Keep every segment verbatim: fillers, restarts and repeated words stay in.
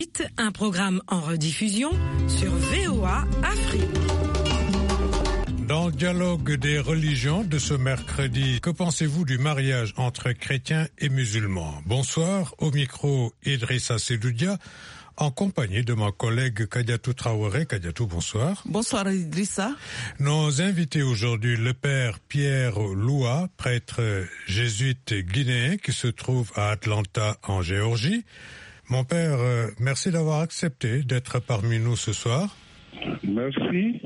Un programme en rediffusion sur V O A Afrique. Dans le dialogue des religions de ce mercredi, que pensez-vous du mariage entre chrétiens et musulmans? Bonsoir, au micro Idrissa Seloudia, en compagnie de ma collègue Kadiatou Traoré. Kadiatou, bonsoir. Bonsoir Idrissa. Nos invités aujourd'hui, le père Pierre Loua, prêtre jésuite guinéen qui se trouve à Atlanta en Géorgie. Mon père, euh, merci d'avoir accepté d'être parmi nous ce soir. Merci.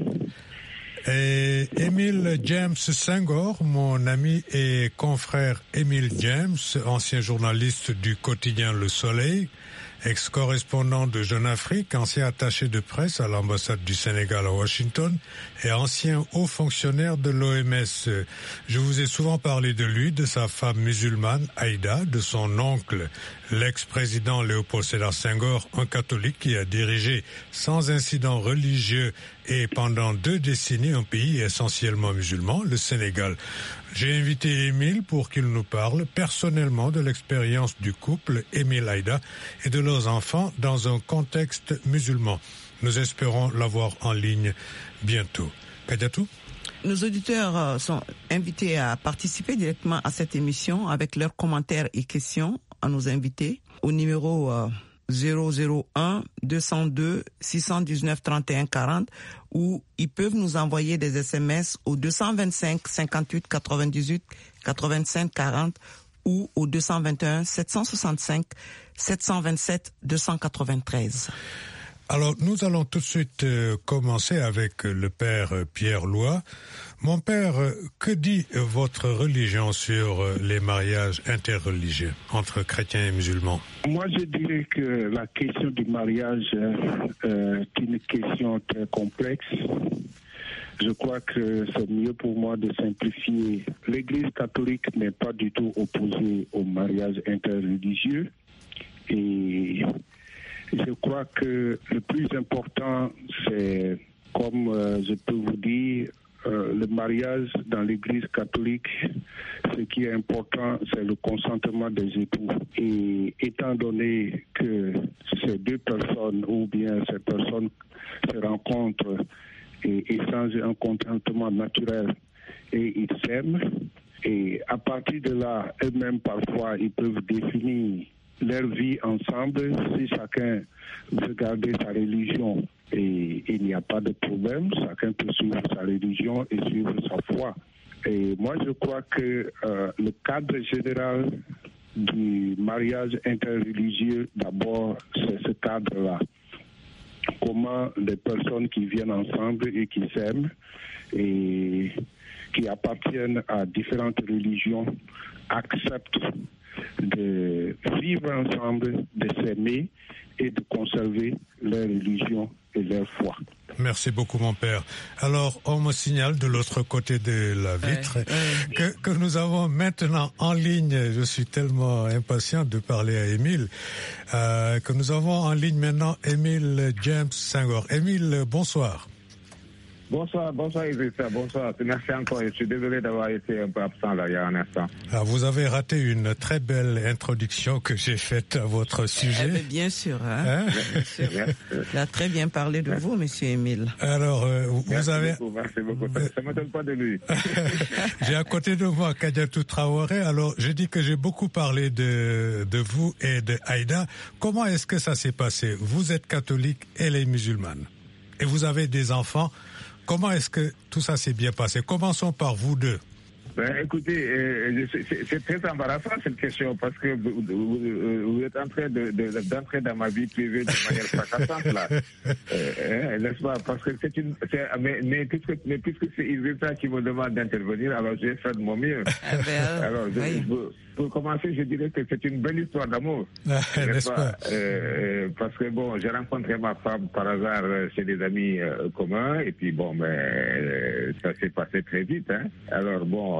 Et Émile James Senghor, mon ami et confrère Émile James, ancien journaliste du quotidien Le Soleil, ex-correspondant de Jeune Afrique, ancien attaché de presse à l'ambassade du Sénégal à Washington et ancien haut fonctionnaire de l'O M S. Je vous ai souvent parlé de lui, de sa femme musulmane, Aïda, de son oncle, l'ex-président Léopold Sédar Senghor, un catholique qui a dirigé sans incident religieux et pendant deux décennies un pays essentiellement musulman, le Sénégal. J'ai invité Émile pour qu'il nous parle personnellement de l'expérience du couple Émile-Aïda et de leurs enfants dans un contexte musulman. Nous espérons l'avoir en ligne bientôt. Kadiatou? Nos auditeurs sont invités à participer directement à cette émission avec leurs commentaires et questions à nos invités au numéro euh, zéro zéro un deux zéro deux six un neuf trente et un quarante ou ils peuvent nous envoyer des S M S au deux cent vingt-cinq cinquante-huit quatre-vingt-dix-huit quatre-vingt-cinq quarante ou au deux cent vingt et un sept cent soixante-cinq sept cent vingt-sept deux cent quatre-vingt-treize. Alors, nous allons tout de suite euh, commencer avec le père euh, Pierre Loua. Mon père, euh, que dit euh, votre religion sur euh, les mariages interreligieux entre chrétiens et musulmans? Moi, je dirais que la question du mariage euh, est une question très complexe. Je crois que c'est mieux pour moi de simplifier. L'Église catholique n'est pas du tout opposée au mariage interreligieux et je crois que le plus important, c'est, comme euh, je peux vous dire, euh, le mariage dans l'Église catholique. Ce qui est important, c'est le consentement des époux. Et étant donné que ces deux personnes, ou bien ces personnes se rencontrent et échangent un consentement naturel et ils s'aiment, et à partir de là, eux-mêmes, parfois, ils peuvent définir leur vie ensemble, si chacun veut garder sa religion et il n'y a pas de problème, chacun peut suivre sa religion et suivre sa foi. Et moi je crois que euh, le cadre général du mariage interreligieux, d'abord c'est ce cadre-là. Comment les personnes qui viennent ensemble et qui s'aiment et qui appartiennent à différentes religions acceptent de vivre ensemble, de s'aimer et de conserver leur religion et leur foi. Merci beaucoup, mon père. Alors, on me signale de l'autre côté de la vitre ouais, ouais. Que, que nous avons maintenant en ligne, je suis tellement impatient de parler à Émile, euh, que nous avons en ligne maintenant Émile James Senghor. Émile, bonsoir. Bonsoir, bonsoir Idrissa, bonsoir. Merci encore. Je suis désolé d'avoir été un peu absent là il y a un instant. Alors, vous avez raté une très belle introduction que j'ai faite à votre sujet. Eh bien sûr, hein, hein? Bien sûr. Il a très bien parlé de vous, monsieur Émile. Alors, euh, vous merci avez... Beaucoup, merci beaucoup, ça ne m'étonne pas de lui. J'ai à côté de moi Kadiatou Traoré. Alors, je dis que j'ai beaucoup parlé de, de vous et de Aïda. Comment est-ce que ça s'est passé? Vous êtes catholique, elle est musulmane. Et vous avez des enfants. Comment est-ce que tout ça s'est bien passé? Commençons par vous deux. Ben, écoutez, euh, c'est, c'est très embarrassant cette question parce que vous, vous, vous êtes en train de, de, d'entrer dans ma vie privée de manière fracassante là, euh, n'est-ce pas? Parce que c'est une, c'est, mais, mais puisque, mais puisque c'est Idrissa qui me demande d'intervenir, alors j'ai fait de mon mieux. Ah ben, alors, je, oui. pour, pour commencer, je dirais que c'est une belle histoire d'amour, n'est-ce, n'est-ce pas, pas euh, Parce que bon, j'ai rencontré ma femme par hasard chez des amis euh, communs et puis bon, mais euh, ça s'est passé très vite, hein. Alors bon.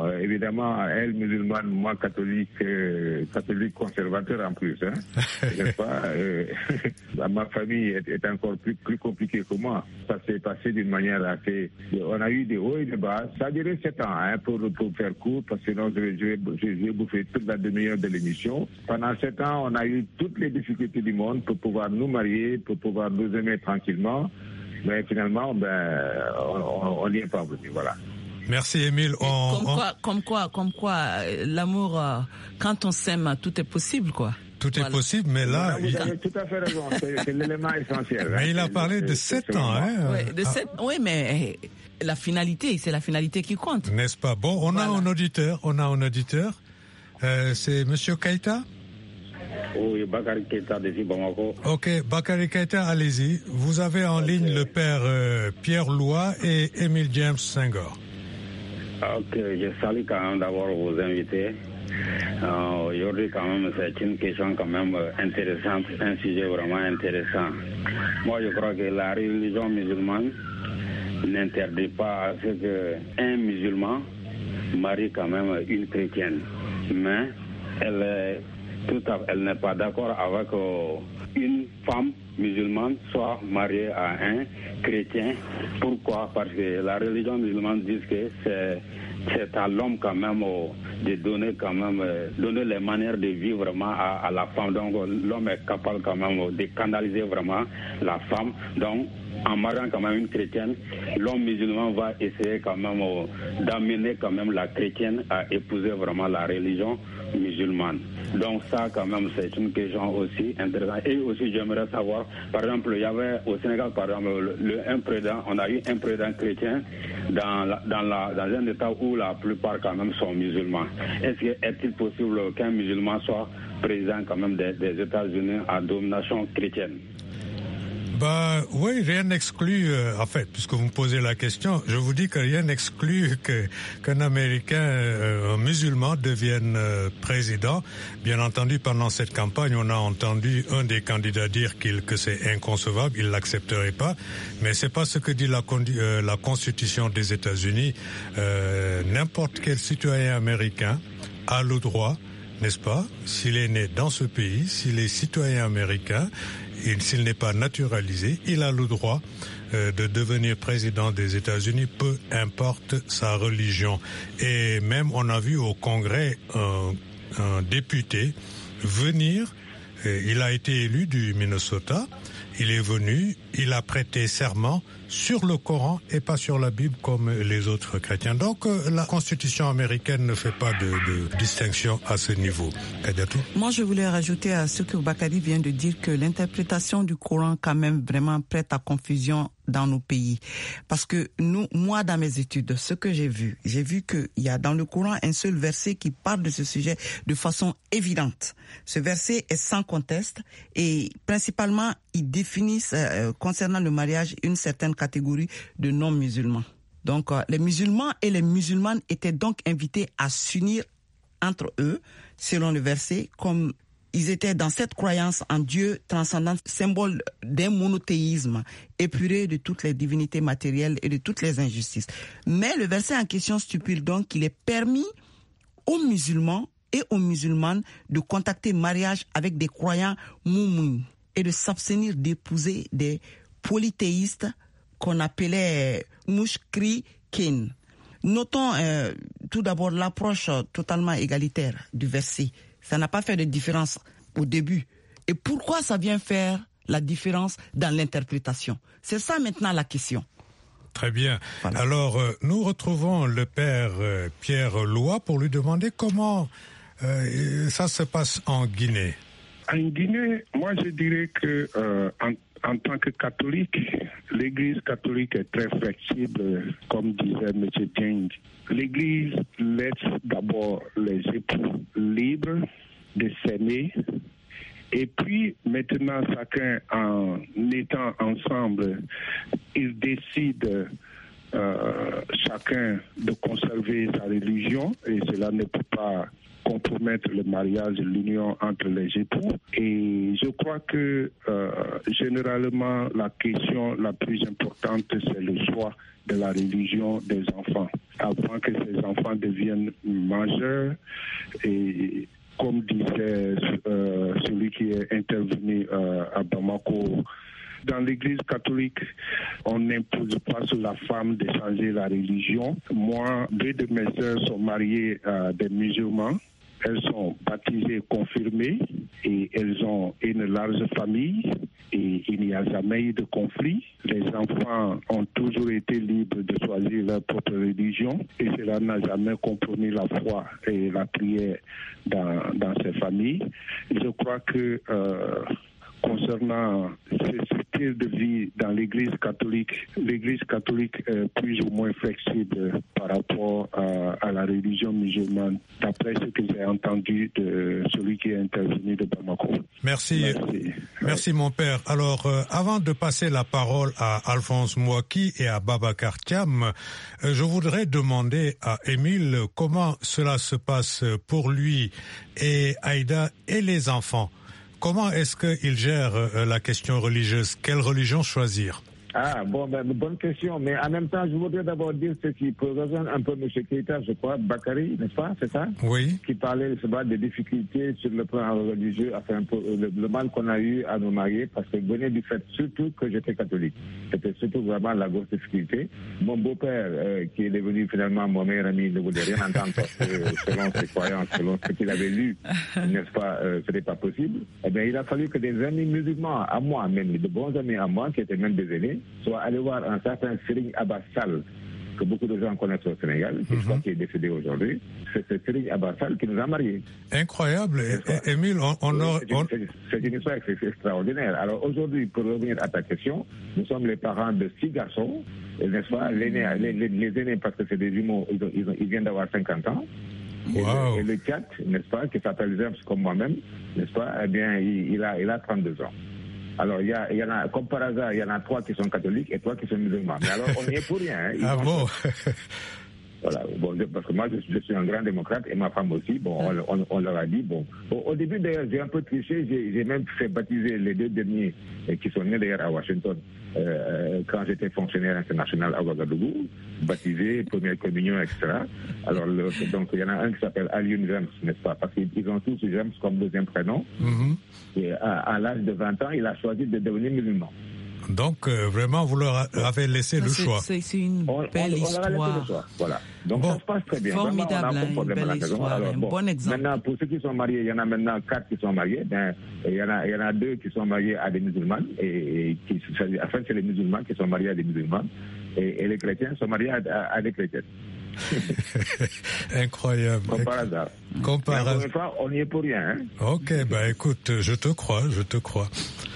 bon, évidemment, elle musulmane, moi catholique, euh, catholique conservateur en plus, hein, n'est-ce pas euh, ma famille est, est encore plus, plus compliquée que moi. Ça s'est passé d'une manière assez... On a eu des hauts et des bas. Ça a duré sept ans, hein, pour, pour faire court, parce que sinon je vais, je, vais, je vais bouffer toute la demi-heure de l'émission. Pendant sept ans, on a eu toutes les difficultés du monde pour pouvoir nous marier, pour pouvoir nous aimer tranquillement. Mais finalement, ben, on n'y est pas venu, voilà. Merci Émile. On, comme, on... quoi, comme quoi, comme quoi, l'amour, euh, quand on s'aime, tout est possible, quoi. Tout voilà. est possible, mais là... Vous avez il... tout à fait raison, c'est, c'est l'élément essentiel. Mais hein. il a parlé c'est, de sept ans, hein. Oui, de ah. sept... oui, mais la finalité, c'est la finalité qui compte. N'est-ce pas? Bon, on voilà. a un auditeur, on a un auditeur. Euh, c'est Monsieur Keïta? Oui, Bakary Keïta depuis Bamako. Ok, Bakary Keïta, allez-y. Vous avez en okay. ligne le père euh, Pierre Loua et Émile James Senghor. Ok, je salue quand même d'abord vos invités. Euh, aujourd'hui, quand même, c'est une question quand même intéressante, un sujet vraiment intéressant. Moi, je crois que la religion musulmane n'interdit pas à ce qu'un musulman marie quand même une chrétienne. Mais elle est tout à, elle n'est pas d'accord avec euh, une femme musulmane soit mariée à un chrétien. Pourquoi? Parce que la religion musulmane dit que c'est, c'est à l'homme quand même euh, de donner quand même euh, donner les manières de vivre vraiment à, à la femme. Donc l'homme est capable quand même euh, de canaliser vraiment la femme. Donc en mariant quand même une chrétienne, l'homme musulman va essayer quand même euh, d'amener quand même la chrétienne à épouser vraiment la religion musulmane. Donc ça quand même c'est une question aussi intéressante. Et aussi j'aimerais savoir, par exemple, il y avait au Sénégal par exemple le, le un président, on a eu un président chrétien dans la, dans la dans un état où la plupart quand même sont musulmans. Est-ce que est-il possible qu'un musulman soit président quand même des, des États-Unis à domination chrétienne? Bah oui, rien n'exclut, euh, en fait, puisque vous me posez la question, je vous dis que rien n'exclut que, qu'un Américain, euh, un musulman devienne euh, président. Bien entendu, pendant cette campagne, on a entendu un des candidats dire qu'il, que c'est inconcevable, il l'accepterait pas, mais c'est pas ce que dit la, euh, la Constitution des États-Unis. Euh, n'importe quel citoyen américain a le droit, n'est-ce pas, s'il est né dans ce pays, s'il est citoyen américain, et s'il n'est pas naturalisé, il a le droit euh, de devenir président des États-Unis, peu importe sa religion. Et même on a vu au Congrès un, un député venir, euh, il a été élu du Minnesota, il est venu, il a prêté serment sur le Coran et pas sur la Bible comme les autres chrétiens. Donc euh, la Constitution américaine ne fait pas de, de distinction à ce niveau. Kadiatou? Moi, je voulais rajouter à ce que Bakary vient de dire que l'interprétation du Coran quand même vraiment prête à confusion dans nos pays. Parce que nous, moi, dans mes études, ce que j'ai vu, j'ai vu qu'il y a dans le Coran un seul verset qui parle de ce sujet de façon évidente. Ce verset est sans conteste et principalement, il définit euh, concernant le mariage une certaine catégorie de non-musulmans. Donc, euh, les musulmans et les musulmanes étaient donc invités à s'unir entre eux, selon le verset, comme ils étaient dans cette croyance en Dieu transcendant, symbole d'un monothéisme, épuré de toutes les divinités matérielles et de toutes les injustices. Mais le verset en question stipule donc qu'il est permis aux musulmans et aux musulmanes de contacter mariage avec des croyants moumouns et de s'abstenir d'épouser des polythéistes qu'on appelait mouchkrikin. Notons euh, tout d'abord l'approche totalement égalitaire du verset. Ça n'a pas fait de différence au début. Et pourquoi ça vient faire la différence dans l'interprétation? C'est ça maintenant la question. Très bien. Voilà. Alors, euh, nous retrouvons le père euh, Pierre Loua pour lui demander comment euh, ça se passe en Guinée. En Guinée, moi je dirais que euh, en, en tant que catholique, l'Église catholique est très flexible, comme disait M. Dieng. L'Église laisse d'abord les époux libres de s'aimer, et puis maintenant chacun en étant ensemble, ils décident euh, chacun de conserver sa religion, et cela ne peut pas compromettre le mariage, l'union entre les époux. Et je crois que euh, généralement la question la plus importante, c'est le choix de la religion des enfants. avant que ces enfants deviennent majeurs. Et comme disait euh, celui qui est intervenu euh, à Bamako, dans l'Église catholique, on n'impose pas sur la femme de changer la religion. Moi, deux de mes sœurs sont mariées à des musulmans. Elles sont baptisées, confirmées, et elles ont une large famille, et il n'y a jamais eu de conflit. Les enfants ont toujours été libres de choisir leur propre religion, et cela n'a jamais compromis la foi et la prière dans, dans ces familles. Je crois que euh, concernant ce style de vie dans l'Église catholique, l'Église catholique est plus ou moins flexible par rapport à, à la religion musulmane, d'après ce que j'ai entendu de celui qui est intervenu de Bamako. Merci. Merci, Merci mon père. Alors, euh, avant de passer la parole à Alphonse Mouaki et à Babacar Thiam, euh, je voudrais demander à Émile comment cela se passe pour lui et Aïda et les enfants. Comment est-ce qu'il gère euh, la question religieuse? Quelle religion choisir? Ah, bon, ben, bonne question. Mais en même temps, je voudrais d'abord dire ce qui peut rejoindre un peu M. Keïta, je crois, Bakary, n'est-ce pas, c'est ça? Oui. Qui parlait des difficultés sur le plan religieux, enfin, un peu, le, le mal qu'on a eu à nous marier, parce que venait du fait surtout que j'étais catholique. C'était surtout vraiment la grosse difficulté. Mon beau-père, euh, qui est devenu finalement mon meilleur ami, ne voulait rien entendre parce que selon ses croyances, selon ce qu'il avait lu, n'est-ce pas, euh, ce n'était pas possible. Eh bien, il a fallu que des amis musulmans à moi, même de bons amis à moi, qui étaient même des aînés, soit aller voir un certain Serigne Abbas Sall, que beaucoup de gens connaissent au Sénégal, qui, mm-hmm. je crois qui est décédé aujourd'hui. C'est ce Serigne Abbas Sall qui nous a mariés. Incroyable. Et, Émile, on, on a... C'est une, c'est, c'est une histoire c'est, c'est extraordinaire. Alors aujourd'hui, pour revenir à ta question, nous sommes les parents de six garçons, n'est-ce pas? L'aîné, les, les, les aînés, parce que c'est des jumeaux, ils, ont, ils, ont, ils viennent d'avoir cinquante ans. Et, wow. le, et le Tchad, n'est-ce pas, qui s'appelle James comme moi-même, n'est-ce pas? Eh bien, il, il, a, il a trente-deux ans. Alors, il y, a, il y en a, comme par hasard, il y en a trois qui sont catholiques et trois qui sont musulmans. Mais alors, on n'y est pour rien. Hein. Ah bon? Voilà, bon, parce que moi, je, je suis un grand démocrate et ma femme aussi. Bon, on, on, on leur a dit, bon. Au, au début, d'ailleurs, j'ai un peu triché. J'ai, j'ai même fait baptiser les deux derniers et qui sont nés d'ailleurs à Washington euh, quand j'étais fonctionnaire international à Ouagadougou. Baptisé, première communion, et cetera. Alors, le, donc, il y en a un qui s'appelle Alioune James, n'est-ce pas? Parce qu'ils ont tous James comme deuxième prénom. Mm-hmm. Et à, à l'âge de vingt ans, il a choisi de devenir musulman. Donc, euh, vraiment, vous leur avez laissé ça, le c'est, choix. C'est, c'est une on, belle on, histoire. On a laissé le choix. Voilà. Donc, bon. ça se passe très bien. Formidable, vraiment, on a hein, une belle histoire, Alors, un bon, bon exemple. Maintenant, pour ceux qui sont mariés, il y en a maintenant quatre qui sont mariés. Ben, il, y en a, il y en a deux qui sont mariés à des musulmans. Et, et qui, enfin, c'est les musulmans qui sont mariés à des musulmans. Et, et les chrétiens sont mariés à, à, à des chrétiens. Incroyable. Comme par hasard. Comme par hasard. Fois, on n'y est pour rien. Hein? Ok, bah écoute, je te crois, je te crois.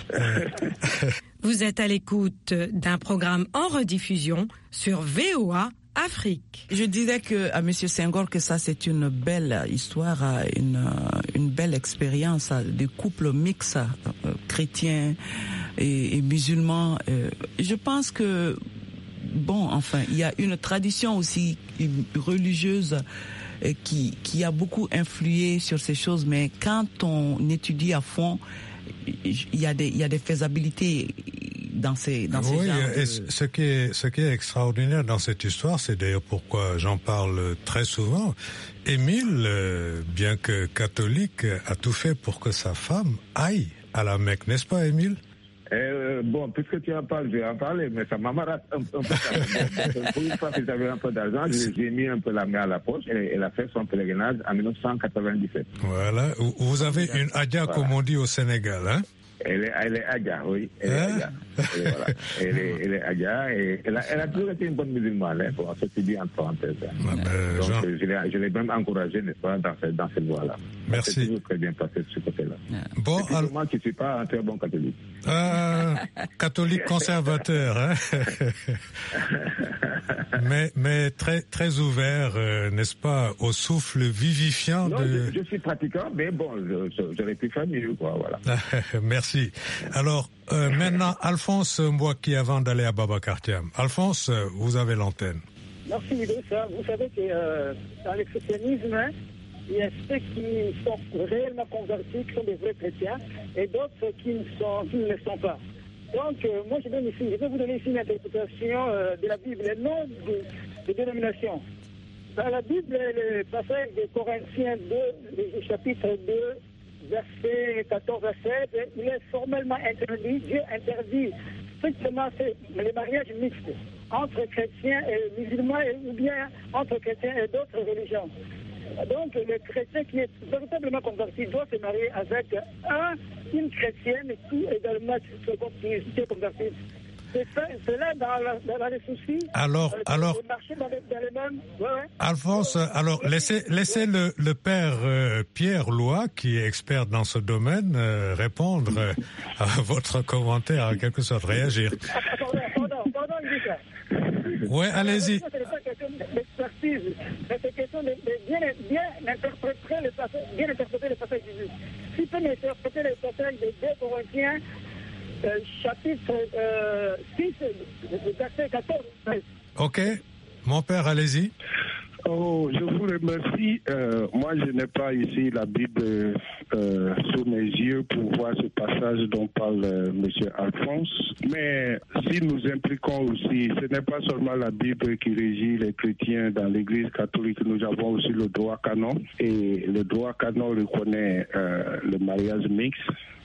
Vous êtes à l'écoute d'un programme en rediffusion sur V O A Afrique. Je disais que à Monsieur Senghor que ça c'est une belle histoire, une une belle expérience de couple mixte euh, chrétiens et, et musulmans. Euh, je pense que bon, enfin, il y a une tradition aussi religieuse euh, qui qui a beaucoup influé sur ces choses, mais quand on étudie à fond, il y a des il y a des faisabilités dans ces dans ces oui, genres et de... ce qui est ce qui est extraordinaire dans cette histoire, c'est d'ailleurs pourquoi j'en parle très souvent. Émile, euh, bien que catholique, a tout fait pour que sa femme aille à la Mecque, n'est-ce pas, Émile? Euh, bon, puisque tu en parles, je vais en parler, mais ça m'embarrasse un, un peu. Pour une fois que j'avais un peu d'argent, j'ai, j'ai mis un peu la main à la poche et elle a fait son pèlerinage en dix-neuf cent quatre-vingt-dix-sept. Voilà, vous avez une adja, voilà. Comme on dit au Sénégal, hein? Elle est, elle est adja, oui. Elle hein? est adja. Elle est, voilà. elle est, elle est adja et elle a, elle a toujours été une bonne musulmane, hein, pour ceci dit entre parenthèses. Ah ben, donc, Jean... je, l'ai, je l'ai même encouragée, n'est-ce pas, dans cette, dans cette voie-là. Merci. C'est toujours très bien passé de ce côté-là. Bon, c'est alors... moi qui ne suis pas un très bon catholique. Euh, catholique conservateur, hein? mais, mais très, très ouvert, euh, n'est-ce pas, au souffle vivifiant non, de... je, je suis pratiquant, mais bon, je, j'aurais pu faire mieux, quoi, voilà. Merci. Alors, euh, maintenant, Alphonse Mouaki, avant d'aller à Babacar Thiam. Alphonse, vous avez l'antenne. Merci, Idrissa. Vous savez que euh, dans le christianisme, hein, il y a ceux qui sont réellement convertis, qui sont des vrais chrétiens, et d'autres qui ne, sont, qui ne le sont pas. Donc, euh, moi, je, donne ici, je vais vous donner ici une interprétation euh, de la Bible, le nom de, de dénomination. dans la Bible, le passage de Corinthiens deux, le chapitre deux, verset quatorze à seize, il est formellement interdit, Dieu interdit strictement les mariages mixtes entre chrétiens et musulmans ou bien entre chrétiens et d'autres religions. Donc le chrétien qui est véritablement converti doit se marier avec un, une chrétienne qui également est convertie. C'est, ça, c'est là dans, la, dans les soucis. Alors, euh, alors, dans les, dans les mêmes, ouais, ouais. Alphonse, alors laissez, laissez le, le père euh, Pierre Loy, qui est expert dans ce domaine, euh, répondre euh, à votre commentaire, en quelque sorte, réagir. Pardon, pardon, pardon, Lucas. Oui, allez-y. Ce n'est pas question d'expertise, mais c'est question de, de bien, bien interpréter le passage, bien interpréter le passage de Jésus. Si peut interpréter le passage des deux Corinthiens, Euh, chapitre euh, six, verset quatorze. Ok, mon père, allez-y. Oh, je vous remercie. Euh, moi, je n'ai pas ici la Bible euh, sous mes yeux pour voir ce passage dont parle euh, M. Alphonse. Mais si nous impliquons aussi, ce n'est pas seulement la Bible qui régit les chrétiens dans l'Église catholique. Nous avons aussi le droit canon. Et le droit canon reconnaît euh, le mariage mixte.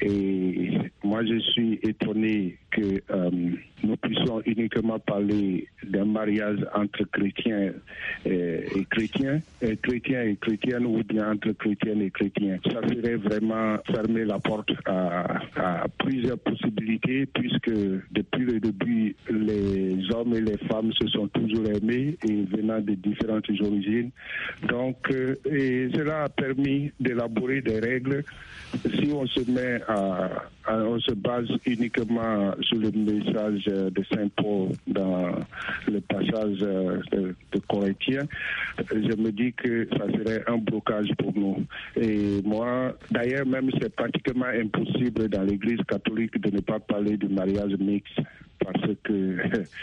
Et moi, je suis étonné que euh, nous puissions uniquement parler d'un mariage entre chrétiens et, et chrétiens, et chrétiens et chrétiennes, ou bien entre chrétiennes et chrétiens. Ça serait vraiment fermer la porte à, à plusieurs possibilités, puisque depuis le début, les hommes et les femmes se sont toujours aimés et venant de différentes origines. Donc, euh, et cela a permis d'élaborer des règles. Si on se met à, à on se base uniquement sur le message de Saint Paul dans le passage de, de Corinthiens, je me dis que ça serait un blocage pour nous. Et moi, d'ailleurs, même c'est pratiquement impossible dans l'Église catholique de ne pas parler du mariage mixte, parce que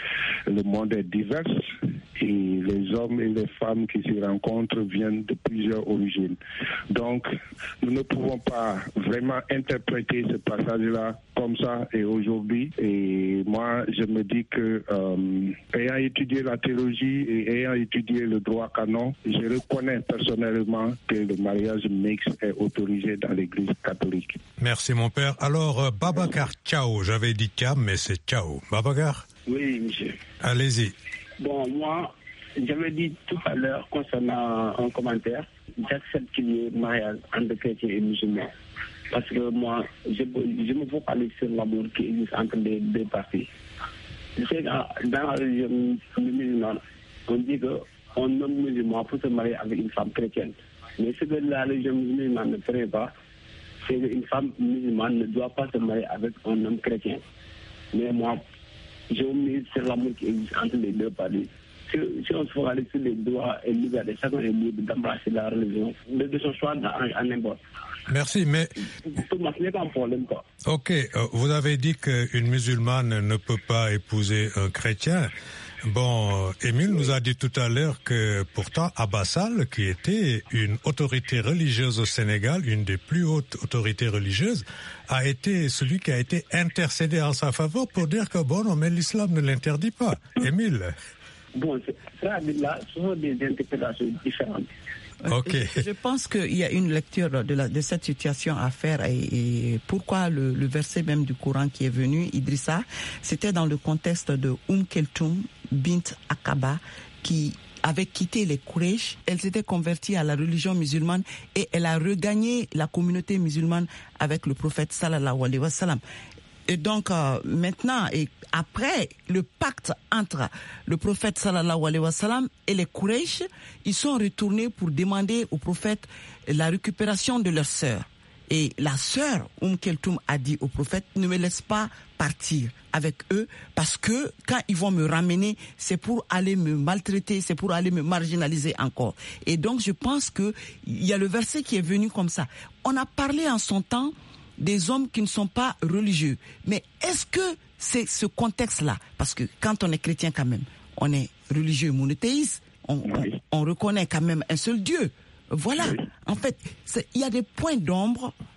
le monde est divers et les hommes et les femmes qui s'y rencontrent viennent de plusieurs origines. Donc, nous ne pouvons pas vraiment interpréter ce passage-là comme ça et aujourd'hui. Et moi, je me dis que, euh, ayant étudié la théologie et ayant étudié le droit canon, je reconnais personnellement que le mariage mixte est autorisé dans l'Église catholique. Merci, mon père. Alors, euh, Babacar Ciao, j'avais dit Cam, mais c'est Ciao. Babacar? Oui, monsieur. Allez-y. Bon, moi, j'avais dit tout à l'heure concernant un commentaire, j'accepte qu'il y ait mariage entre chrétiens et musulmans. Parce que moi, je, je me focalise sur l'amour qui existe entre les deux parties. Je sais que dans la religion musulmane, on dit qu'un homme musulman peut se marier avec une femme chrétienne. Mais ce que la religion musulmane ne ferait pas, c'est qu'une femme musulmane ne doit pas se marier avec un homme chrétien. Mais moi, je me mise sur l'amour qui existe entre les deux parties. Si, si on se focalise sur les droits et libertés, chacun est libre d'embrasser la religion, de, de son choix à n'importe. Merci, mais... Pour moi, ce n'est pas un problème, quoi. Ok, euh, vous avez dit qu'une musulmane ne peut pas épouser un chrétien. Bon, Émile nous a dit tout à l'heure que pourtant Abassal, qui était une autorité religieuse au Sénégal, une des plus hautes autorités religieuses, a été celui qui a été intercédé en sa faveur pour dire que bon, non, mais l'islam ne l'interdit pas. Émile? Bon, ça, là, ce sont des interprétations différentes. Okay. Je, je pense qu'il y a une lecture de, la, de cette situation à faire et, et pourquoi le, le verset même du Coran qui est venu, Idrissa, c'était dans le contexte de Umm Keltoum bint Akaba qui avait quitté les Quraysh, elle s'était convertie à la religion musulmane et elle a regagné la communauté musulmane avec le prophète sallallahu alayhi wa sallam. Et donc euh, maintenant et après le pacte entre le prophète sallallahu alayhi wa sallam et les Quraysh, ils sont retournés pour demander au prophète la récupération de leur sœur. Et la sœur Umm Keltoum a dit au prophète, ne me laisse pas partir avec eux parce que quand ils vont me ramener, c'est pour aller me maltraiter, c'est pour aller me marginaliser encore. Et donc je pense que il y a le verset qui est venu comme ça. On a parlé en son temps des hommes qui ne sont pas religieux. Mais est-ce que c'est ce contexte-là? Parce que quand on est chrétien quand même, on est religieux monothéiste, on, oui. on, on reconnaît quand même un seul Dieu. Voilà. Oui. En fait, il y a des points d'ombre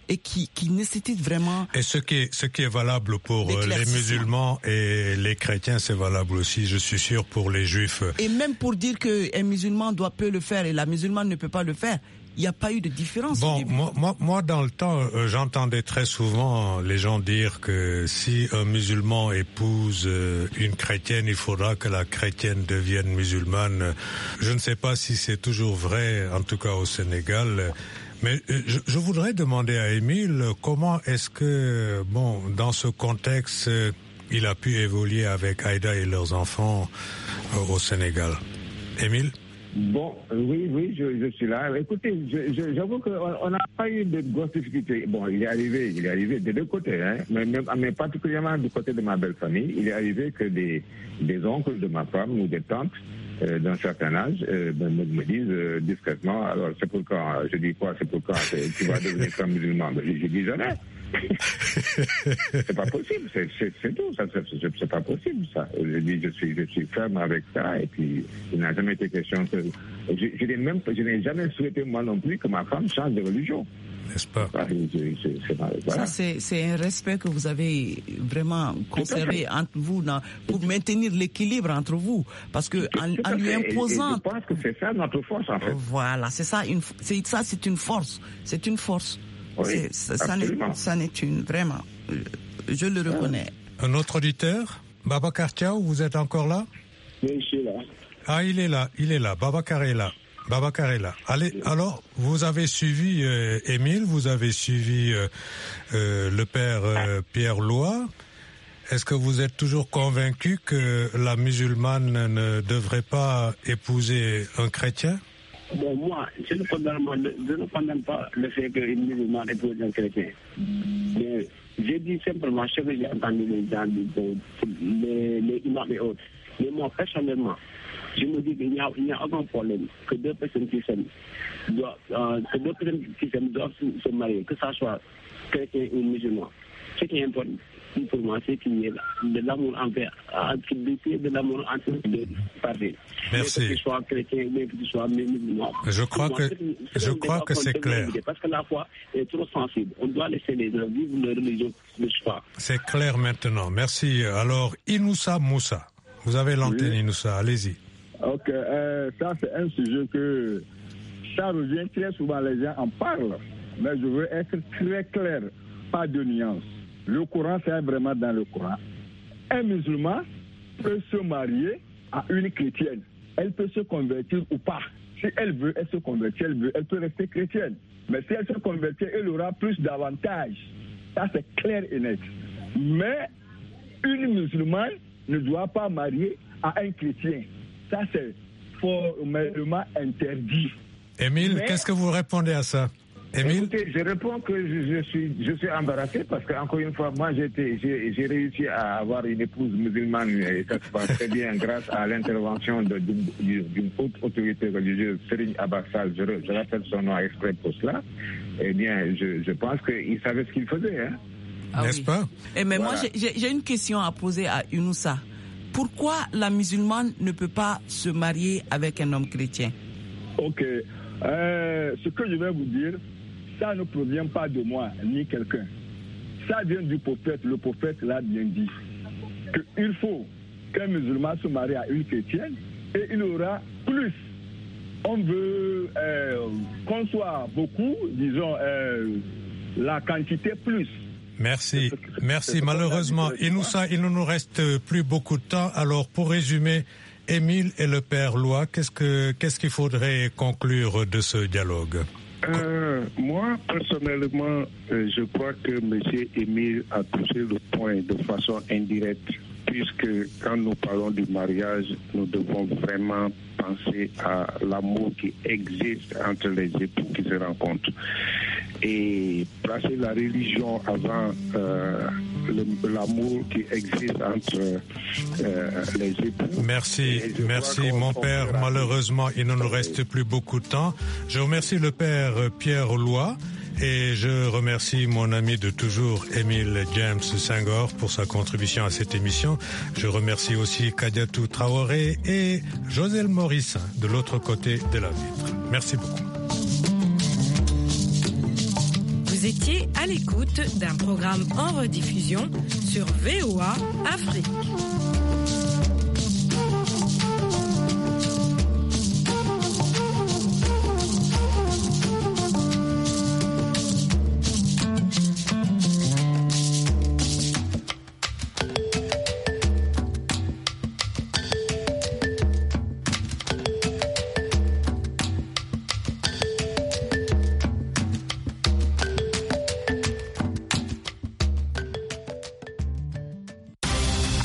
et qui, qui nécessite vraiment... Et ce qui est, ce qui est valable pour les musulmans et les chrétiens, c'est valable aussi, je suis sûr, pour les juifs. Et même pour dire qu'un musulman doit peut le faire et la musulmane ne peut pas le faire, il n'y a pas eu de différence. Bon, moi, moi, moi, dans le temps, euh, j'entendais très souvent les gens dire que si un musulman épouse euh, une chrétienne, il faudra que la chrétienne devienne musulmane. Je ne sais pas si c'est toujours vrai, en tout cas au Sénégal. Mais euh, je, je voudrais demander à Émile comment est-ce que, bon, dans ce contexte, euh, il a pu évoluer avec Aïda et leurs enfants euh, au Sénégal. Émile? Bon, oui, oui, je, je suis là. Écoutez, je, je, j'avoue qu'on n'a pas eu de grosses difficultés. Bon, il est arrivé, il est arrivé des deux côtés, hein, mais, mais particulièrement du côté de ma belle famille, il est arrivé que des, des oncles de ma femme ou des tantes euh, d'un certain âge euh, me, me disent euh, discrètement, alors c'est pour quand? Je dis quoi, c'est pour quand? Tu vas devenir un musulman? Je, je dis jamais. C'est pas possible, c'est, c'est, c'est tout, ça, c'est, c'est pas possible ça. Je dis, je suis, je suis ferme avec ça et puis il n'a jamais été question que, je, je n'ai même, je n'ai jamais souhaité moi non plus que ma femme change de religion. N'est-ce pas? Voilà, je, je, c'est, voilà. Ça, c'est, c'est un respect que vous avez vraiment conservé entre vous dans, pour maintenir l'équilibre entre vous, parce que en, en lui imposant. Et, et je pense que c'est ça notre force en fait. Voilà, c'est ça, une, c'est ça, c'est une force, c'est une force. Oui, c'est, ça, n'est, ça n'est une, vraiment, je le reconnais. Un autre auditeur, Babacar Thiaw, vous êtes encore là? Oui, je suis là. Ah, il est là, il est là, Babacar est là. Babacar est là. Allez, alors, vous avez suivi euh, Émile, vous avez suivi euh, euh, le père euh, Pierre Loy. Est-ce que vous êtes toujours convaincu que la musulmane ne devrait pas épouser un chrétien? Bon, moi, je ne condamne, je ne condamne pas le fait qu'une musulmane épouse un chrétien. Mais je dis simplement ce que j'ai entendu les gens, les, les imams et autres. Mais moi, personnellement, je me dis qu'il n'y a, il n'y a aucun problème que deux personnes qui s'aiment doivent, euh, que deux personnes qui s'aiment doivent se, se marier, que ça soit chrétien ou musulman. Ce qui est important pour moi, c'est qu'il y ait de l'amour envers, de l'amour entre les deux parties. Merci. Que ce soit chrétien, mais que ce soit musulman. Je crois moi, que, c'est, je crois que c'est clair. Parce que la foi est trop sensible. On doit laisser les gens vivre leur religion de choix. C'est clair maintenant. Merci. Alors, Inoussa Moussa. Vous avez l'antenne, oui. Inoussa. Allez-y. Ok. Euh, ça, c'est un sujet que ça revient très souvent. Les gens en parlent. Mais je veux être très clair. Pas de nuance. Le Coran, c'est vraiment dans le Coran. Un musulman peut se marier à une chrétienne. Elle peut se convertir ou pas. Si elle veut, elle se convertit, elle veut, elle peut rester chrétienne. Mais si elle se convertit, elle aura plus d'avantages. Ça, c'est clair et net. Mais une musulmane ne doit pas marier à un chrétien. Ça, c'est formellement interdit. Émile, Mais... qu'est-ce que vous répondez à ça? Émile? Écoutez, je réponds que je, je suis je suis embarrassé parce qu'encore une fois, moi j'ai, j'ai, j'ai réussi à avoir une épouse musulmane et ça se passe très bien grâce à l'intervention de, d'une, d'une haute autorité religieuse, Serigne Abassal, je, je rappelle son nom exprès pour cela. Eh bien, je, je pense qu'il savait ce qu'il faisait. Hein? Ah N'est-ce oui. pas? Et mais voilà. Moi, j'ai, j'ai une question à poser à Inoussa. Pourquoi la musulmane ne peut pas se marier avec un homme chrétien? Ok. Euh, ce que je vais vous dire, ça ne provient pas de moi, ni quelqu'un. Ça vient du prophète. Le prophète l'a bien dit. Qu'il faut qu'un musulman se marie à une chrétienne et il aura plus. On veut euh, qu'on soit beaucoup, disons, euh, la quantité plus. Merci. Merci. Malheureusement, Inoussa, il ne nous reste plus beaucoup de temps. Alors, pour résumer, Émile et le père Loy, qu'est-ce que, qu'est-ce qu'il faudrait conclure de ce dialogue? Euh, moi, personnellement, euh, je crois que M. Émile a touché le point de façon indirecte, puisque quand nous parlons du mariage, nous devons vraiment penser à l'amour qui existe entre les époux qui se rencontrent. Et placer la religion avant euh, le, l'amour qui existe entre euh, les époux. Merci, merci mon père. Malheureusement, il ne nous reste plus beaucoup de temps. Je remercie le père Pierre Loy et je remercie mon ami de toujours, Émile James Senghor, pour sa contribution à cette émission. Je remercie aussi Kadiatou Traoré et Joselle Maurice de l'autre côté de la vitre. Merci beaucoup. Vous Vous étiez à l'écoute d'un programme en rediffusion sur V O A Afrique.